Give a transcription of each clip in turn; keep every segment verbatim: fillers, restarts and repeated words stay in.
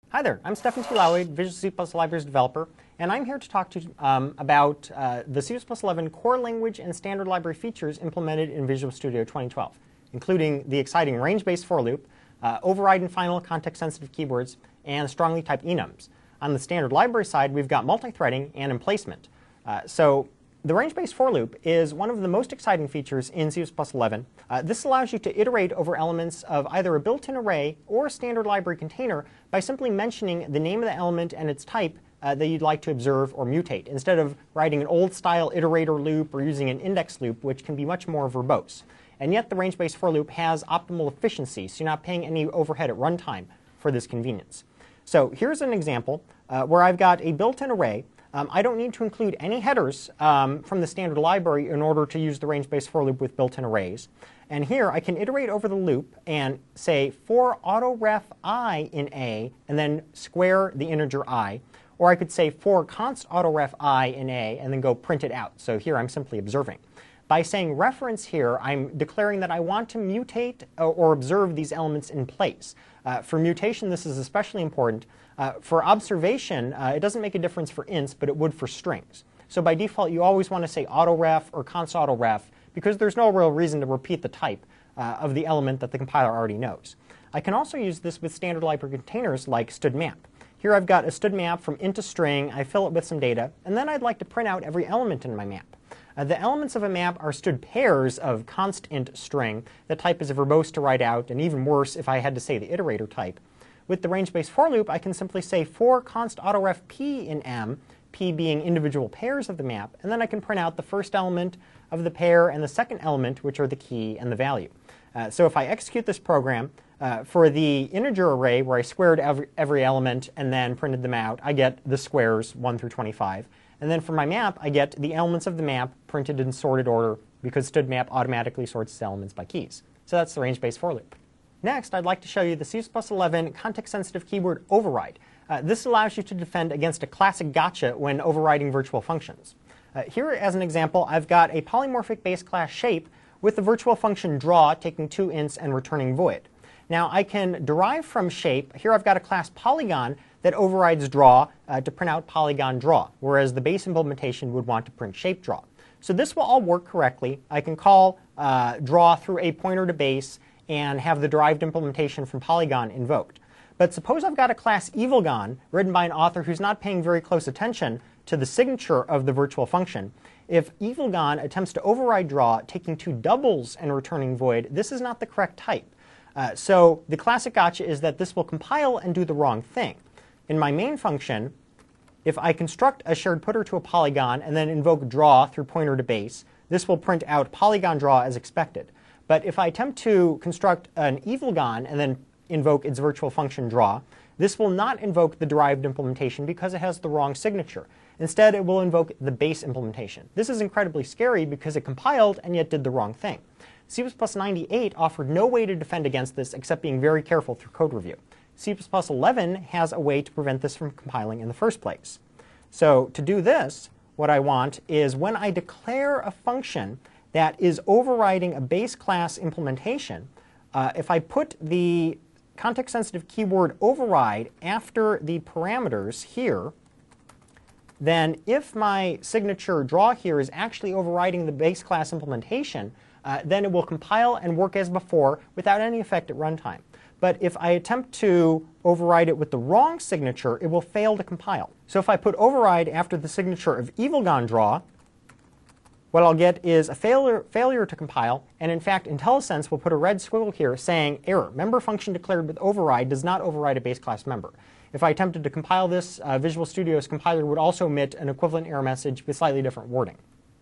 Hi there, I'm Stefan T. Lowy, Visual C++ Libraries developer, and I'm here to talk to you um, about uh, the C++ eleven core language and standard library features implemented in Visual Studio twenty twelve, including the exciting range-based for loop, uh, override and final context-sensitive keywords, and strongly typed enums. On the standard library side, we've got multi-threading and emplacement. Uh, so the range-based for loop is one of the most exciting features in C++ eleven. Uh, this allows you to iterate over elements of either a built-in array or a standard library container by simply mentioning the name of the element and its type uh, that you'd like to observe or mutate, instead of writing an old-style iterator loop or using an index loop, which can be much more verbose. And yet the range-based for loop has optimal efficiency, so you're not paying any overhead at runtime for this convenience. So here's an example uh, where I've got a built-in array. Um, I don't need to include any headers um, from the standard library in order to use the range-based for loop with built-in arrays. And here I can iterate over the loop and say for autoref I in A and then square the integer I. Or I could say for const autoref I in A and then go print it out. So here I'm simply observing. By saying reference here, I'm declaring that I want to mutate or observe these elements in place. Uh, for mutation, this is especially important. Uh, for observation, uh, it doesn't make a difference for ints, but it would for strings. So by default, you always want to say autoref or const autoref because there's no real reason to repeat the type uh, of the element that the compiler already knows. I can also use this with standard library containers like stdmap. Here I've got a stdmap from int to string. I fill it with some data, and then I'd like to print out every element in my map. Uh, the elements of a map are std pairs of const int string. The type is verbose to write out, and even worse if I had to say the iterator type. With the range-based for loop, I can simply say for const autoref p in M, p being individual pairs of the map, and then I can print out the first element of the pair and the second element, which are the key and the value. Uh, so if I execute this program, uh, for the integer array where I squared every, every element and then printed them out, I get the squares one through twenty-five. And then for my map, I get the elements of the map printed in sorted order because stdmap automatically sorts its elements by keys. So that's the range-based for loop. Next, I'd like to show you the C eleven context-sensitive keyword override. Uh, this allows you to defend against a classic gotcha when overriding virtual functions. Uh, here, as an example, I've got a polymorphic base class shape with the virtual function draw taking two ints and returning void. Now, I can derive from shape. Here I've got a class polygon that overrides draw uh, to print out polygon draw, whereas the base implementation would want to print shape draw. So this will all work correctly. I can call uh, draw through a pointer to base and have the derived implementation from polygon invoked. But suppose I've got a class evilgon written by an author who's not paying very close attention to the signature of the virtual function. If evilgon attempts to override draw, taking two doubles and returning void, this is not the correct type. Uh, so the classic gotcha is that this will compile and do the wrong thing. In my main function, if I construct a shared putter to a polygon and then invoke draw through pointer to base, this will print out polygon draw as expected. But if I attempt to construct an evilgon and then invoke its virtual function draw, this will not invoke the derived implementation because it has the wrong signature. Instead, it will invoke the base implementation. This is incredibly scary because it compiled and yet did the wrong thing. C ninety-eight offered no way to defend against this except being very careful through code review. C eleven has a way to prevent this from compiling in the first place. So to do this, what I want is when I declare a function that is overriding a base class implementation, uh, if I put the context-sensitive keyword override after the parameters here, then if my signature draw here is actually overriding the base class implementation, uh, then it will compile and work as before without any effect at runtime. But if I attempt to override it with the wrong signature, it will fail to compile. So if I put override after the signature of evilgon draw, what I'll get is a failure, failure to compile, and in fact IntelliSense will put a red squiggle here saying error, member function declared with override does not override a base class member. If I attempted to compile this, uh, Visual Studio's compiler would also emit an equivalent error message with slightly different wording.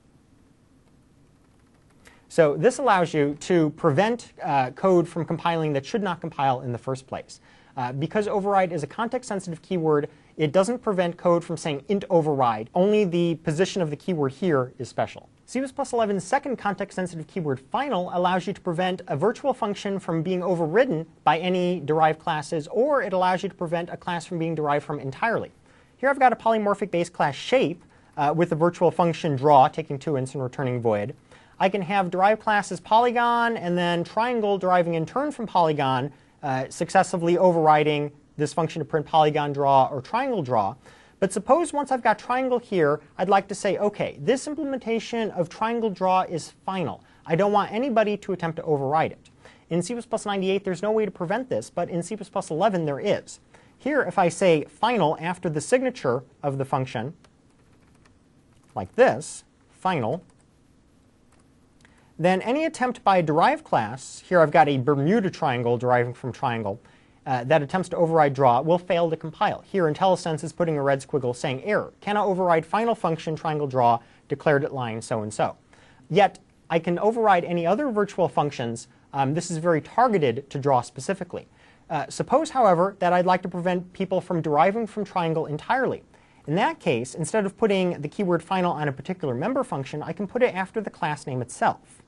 So this allows you to prevent uh, code from compiling that should not compile in the first place. Uh, because override is a context-sensitive keyword, it doesn't prevent code from saying int override. Only the position of the keyword here is special. C eleven's second context-sensitive keyword final allows you to prevent a virtual function from being overridden by any derived classes, or it allows you to prevent a class from being derived from entirely. Here I've got a polymorphic base class shape uh, with the virtual function draw taking two ints and returning void. I can have derived classes polygon and then triangle deriving in turn from polygon, uh, successively overriding this function to print polygon draw or triangle draw. But suppose once I've got triangle here, I'd like to say, okay, this implementation of triangle draw is final. I don't want anybody to attempt to override it. In C plus plus ninety-eight, there's no way to prevent this, but in C plus plus eleven, there is. Here, if I say final after the signature of the function, like this, final, then any attempt by a derived class, here I've got a Bermuda triangle deriving from triangle, uh, that attempts to override draw will fail to compile. Here IntelliSense is putting a red squiggle saying error, cannot override final function triangle draw declared at line so and so. Yet I can override any other virtual functions. Um, this is very targeted to draw specifically. Uh, suppose, however, that I'd like to prevent people from deriving from triangle entirely. In that case, instead of putting the keyword final on a particular member function, I can put it after the class name itself.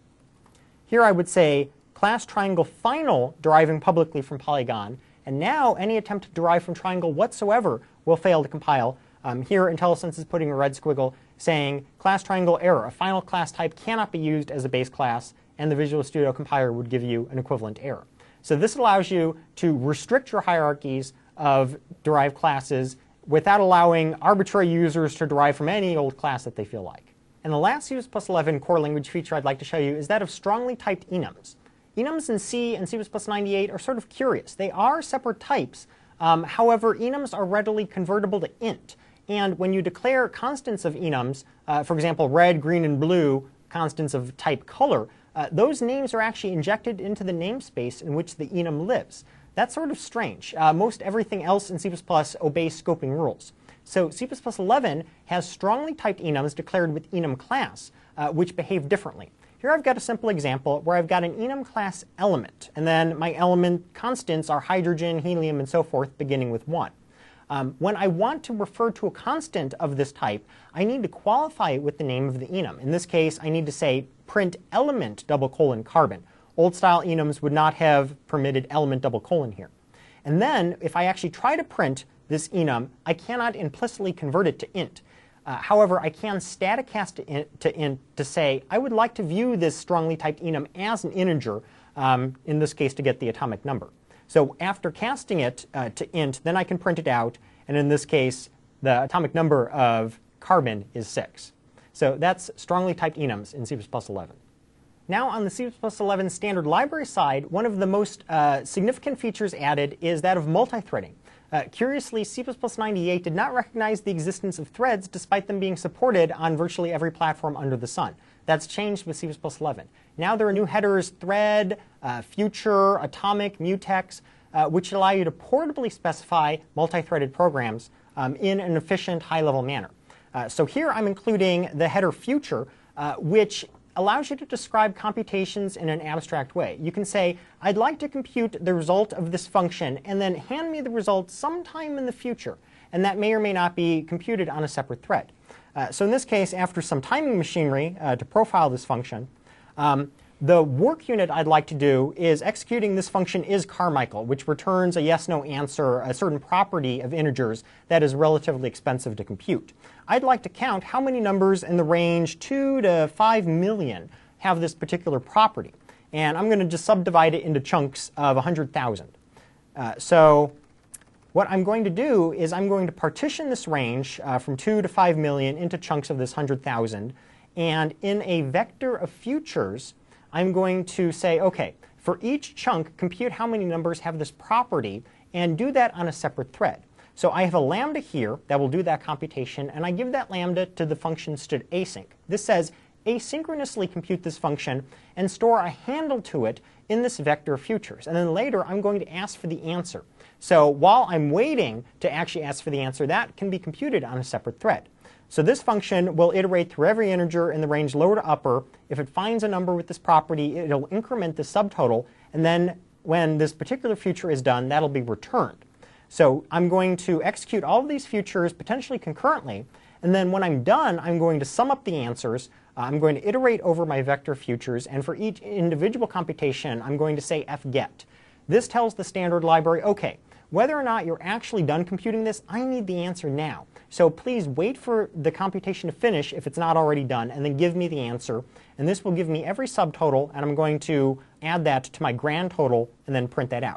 Here I would say class triangle final deriving publicly from Polygon, and now any attempt to derive from triangle whatsoever will fail to compile. Um, here IntelliSense is putting a red squiggle saying class triangle error, a final class type cannot be used as a base class, and the Visual Studio compiler would give you an equivalent error. So this allows you to restrict your hierarchies of derived classes without allowing arbitrary users to derive from any old class that they feel like. And the last C plus plus eleven core language feature I'd like to show you is that of strongly typed enums. Enums in C and C plus plus ninety-eight are sort of curious. They are separate types. Um, however, enums are readily convertible to int. And when you declare constants of enums, uh, for example, red, green, and blue, constants of type color, uh, those names are actually injected into the namespace in which the enum lives. That's sort of strange. Uh, most everything else in C plus plus obeys scoping rules. So C plus plus eleven has strongly typed enums declared with enum class, uh, which behave differently. Here I've got a simple example where I've got an enum class element, and then my element constants are hydrogen, helium, and so forth, beginning with one. Um, when I want to refer to a constant of this type, I need to qualify it with the name of the enum. In this case, I need to say print element double colon carbon. Old style enums would not have permitted element double colon here. And then, if I actually try to print this enum, I cannot implicitly convert it to int. Uh, however, I can static cast it int to int to say, I would like to view this strongly typed enum as an integer, um, in this case to get the atomic number. So after casting it uh, to int, then I can print it out, and in this case, the atomic number of carbon is six. So that's strongly typed enums in C plus plus eleven. Now on the C plus plus eleven standard library side, one of the most uh, significant features added is that of multithreading. Uh, curiously, C plus plus ninety-eight did not recognize the existence of threads despite them being supported on virtually every platform under the sun. That's changed with C plus plus eleven. Now there are new headers, thread, uh, future, atomic, mutex, uh, which allow you to portably specify multi-threaded programs um, in an efficient, high-level manner. Uh, so here I'm including the header future, uh, which allows you to describe computations in an abstract way. You can say, I'd like to compute the result of this function, and then hand me the result sometime in the future. And that may or may not be computed on a separate thread. Uh, so in this case, after some timing machinery uh, to profile this function, um, the work unit I'd like to do is executing this function isCarmichael, which returns a yes-no answer, a certain property of integers that is relatively expensive to compute. I'd like to count how many numbers in the range two to five million have this particular property. And I'm going to just subdivide it into chunks of one hundred thousand. Uh, so what I'm going to do is I'm going to partition this range uh, from two to five million into chunks of this one hundred thousand. And in a vector of futures, I'm going to say, OK, for each chunk, compute how many numbers have this property, and do that on a separate thread. So I have a lambda here that will do that computation, and I give that lambda to the function std_async. This says, asynchronously compute this function and store a handle to it in this vector of futures. And then later, I'm going to ask for the answer. So while I'm waiting to actually ask for the answer, that can be computed on a separate thread. So this function will iterate through every integer in the range lower to upper. If it finds a number with this property, it'll increment the subtotal. And then when this particular future is done, that'll be returned. So I'm going to execute all of these futures potentially concurrently. And then when I'm done, I'm going to sum up the answers. Uh, I'm going to iterate over my vector futures. And for each individual computation, I'm going to say fget. This tells the standard library, OK, whether or not you're actually done computing this, I need the answer now. So please wait for the computation to finish if it's not already done, and then give me the answer. And this will give me every subtotal, and I'm going to add that to my grand total and then print that out.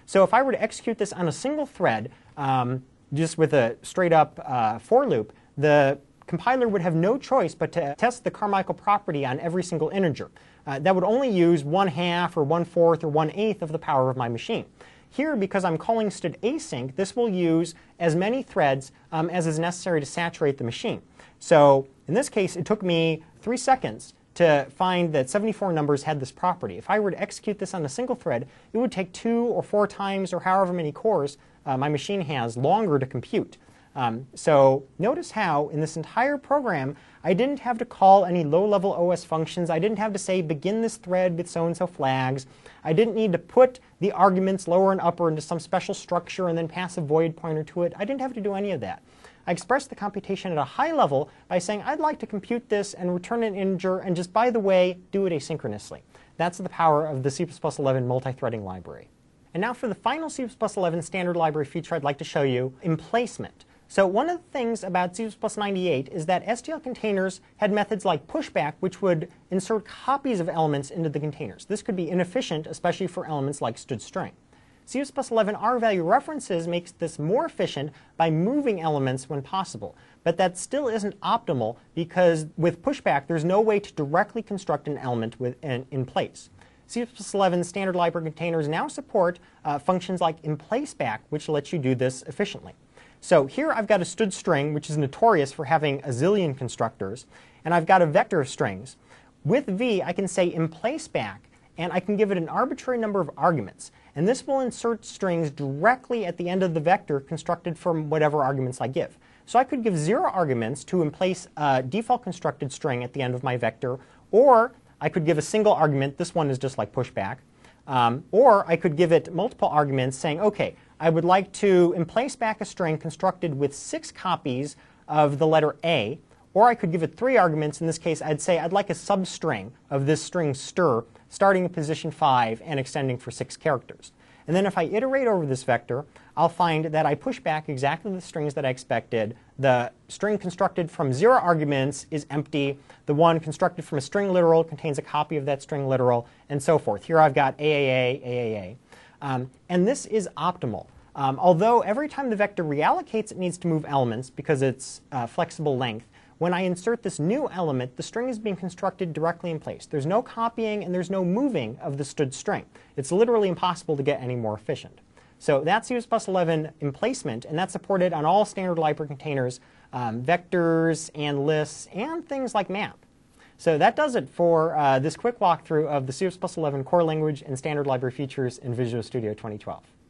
So if I were to execute this on a single thread, um, just with a straight up uh, for loop, the compiler would have no choice but to test the Carmichael property on every single integer. Uh, that would only use one half or one fourth or one eighth of the power of my machine. Here, because I'm calling std async, this will use as many threads um, as is necessary to saturate the machine. So in this case, it took me three seconds to find that seventy-four numbers had this property. If I were to execute this on a single thread, it would take two or four times or however many cores uh, my machine has longer to compute. Um, so notice how in this entire program I didn't have to call any low-level O S functions. I didn't have to say begin this thread with so-and-so flags. I didn't need to put the arguments lower and upper into some special structure and then pass a void pointer to it. I didn't have to do any of that. I expressed the computation at a high level by saying I'd like to compute this and return an integer and just, by the way, do it asynchronously. That's the power of the C plus plus eleven multi-threading library. And now for the final C plus plus eleven standard library feature I'd like to show you, emplacement. So one of the things about C plus plus ninety-eight is that S T L containers had methods like pushback, which would insert copies of elements into the containers. This could be inefficient, especially for elements like std string. C plus plus eleven R value references makes this more efficient by moving elements when possible. But that still isn't optimal because with pushback, there's no way to directly construct an element with, in, in place. C plus plus eleven standard library containers now support uh, functions like emplaceback, which lets you do this efficiently. So here I've got a std string, which is notorious for having a zillion constructors, and I've got a vector of strings. With V, I can say emplaceback, and I can give it an arbitrary number of arguments. And this will insert strings directly at the end of the vector constructed from whatever arguments I give. So I could give zero arguments to emplace a default constructed string at the end of my vector, or I could give a single argument. This one is just like pushback. Um, or I could give it multiple arguments saying, OK, I would like to emplace back a string constructed with six copies of the letter A. Or I could give it three arguments. In this case, I'd say I'd like a substring of this string stir, starting at position five and extending for six characters. And then if I iterate over this vector, I'll find that I push back exactly the strings that I expected. The string constructed from zero arguments is empty. The one constructed from a string literal contains a copy of that string literal, and so forth. Here I've got A A A, A A A. Um, and this is optimal. Um, although every time the vector reallocates, it needs to move elements because it's uh, flexible length. When I insert this new element, the string is being constructed directly in place. There's no copying and there's no moving of the std string. It's literally impossible to get any more efficient. So that's C plus plus eleven emplacement, and that's supported on all standard library containers, um, vectors and lists, and things like map. So that does it for uh, this quick walkthrough of the C plus plus eleven core language and standard library features in Visual Studio twenty twelve.